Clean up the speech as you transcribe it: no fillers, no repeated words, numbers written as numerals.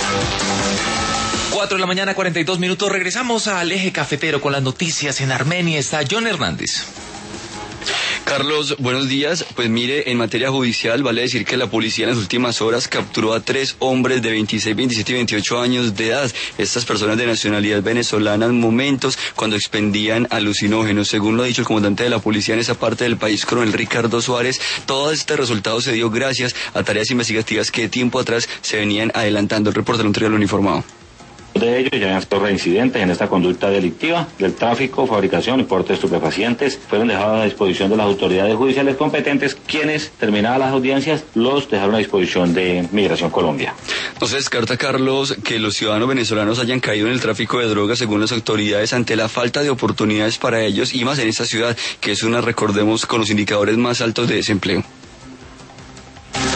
4 de la mañana, 42 minutos. Regresamos al eje cafetero con las noticias. En Armenia está John Hernández. Carlos, buenos días. Pues mire, en materia judicial vale decir que la policía en las últimas horas capturó a 3 hombres de 26, 27 y 28 años de edad. Estas personas de nacionalidad venezolana en momentos cuando expendían alucinógenos. Según lo ha dicho el comandante de la policía en esa parte del país, coronel Ricardo Suárez, todo este resultado se dio gracias a tareas investigativas que de tiempo atrás se venían adelantando. El reporte lo entrega el uniformado. De ellos ya habían sido reincidentes en esta conducta delictiva del tráfico, fabricación y porte de estupefacientes. Fueron dejados a disposición de las autoridades judiciales competentes, quienes, terminadas las audiencias, los dejaron a disposición de Migración Colombia. No se descarta, Carlos, que los ciudadanos venezolanos hayan caído en el tráfico de drogas según las autoridades ante la falta de oportunidades para ellos y más en esta ciudad, que es una, recordemos, con los indicadores más altos de desempleo.